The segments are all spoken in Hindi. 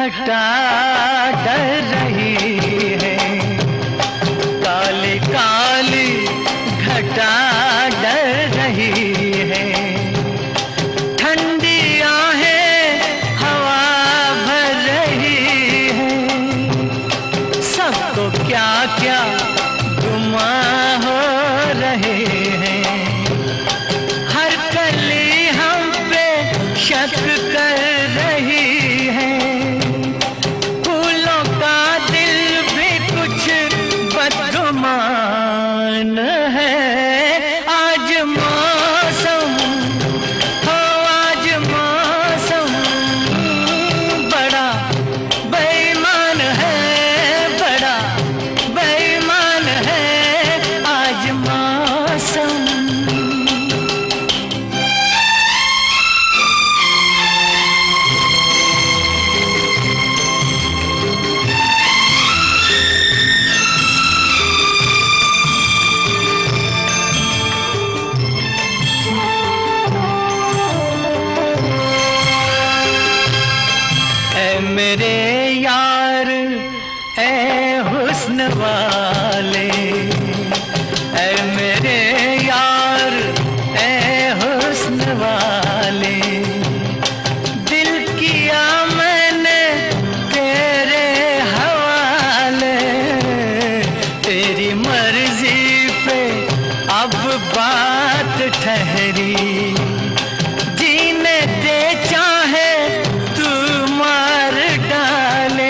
घटा डर रही है, काली काली घटा डर रही है। ठंडी आहें हवा भर रही है, सबको क्या क्या गुमान हो रहे हैं। हर कली हम पे शक कर रही है, फूलों का दिल भी कुछ बदगुमान है। आज मौसम हो, आज मौसम बड़ा बेईमान है, बड़ा बेईमान है आज मौसम। ऐ मेरे यार ऐ हुस्न वाले, ऐ मेरे यार ऐ हुस्न वाले, दिल किया मैंने तेरे हवाले। तेरी मर्जी पे अब बात ठहरी, जीने दे चाहे तू मार डाले।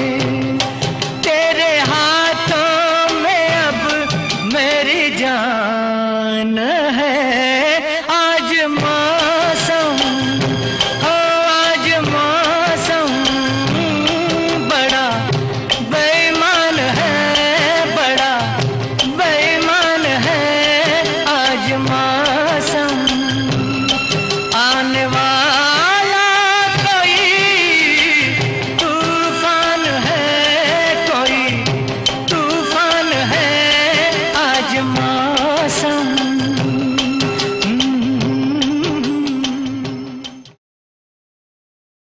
तेरे हाथों में अब मेरी जान है। आज मौसम हो, आज मौसम बड़ा बेईमान है, बड़ा बेईमान है आज मौसम। आने वाला कोई तूफान है, कोई तूफान है आज मौसम।